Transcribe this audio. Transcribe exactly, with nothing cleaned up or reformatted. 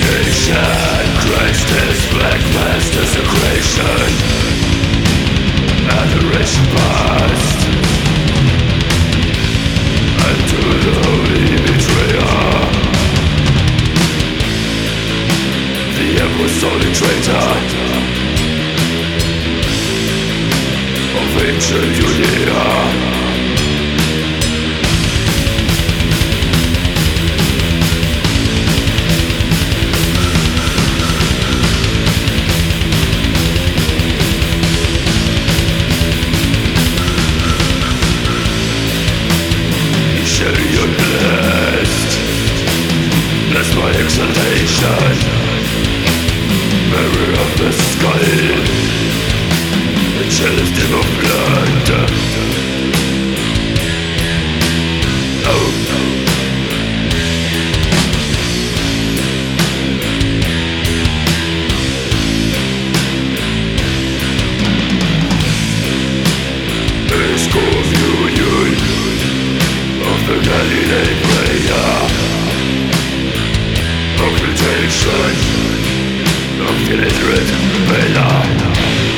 nation, Christ is black mass desecration, adoration past, and to the holy betrayer, the apostolic traitor of ancient Judea. Blessed by exaltation, mirror of the skull, the celestine of blood. Oh, this communion of the Galilee prayer, occultation of illiterate Bella.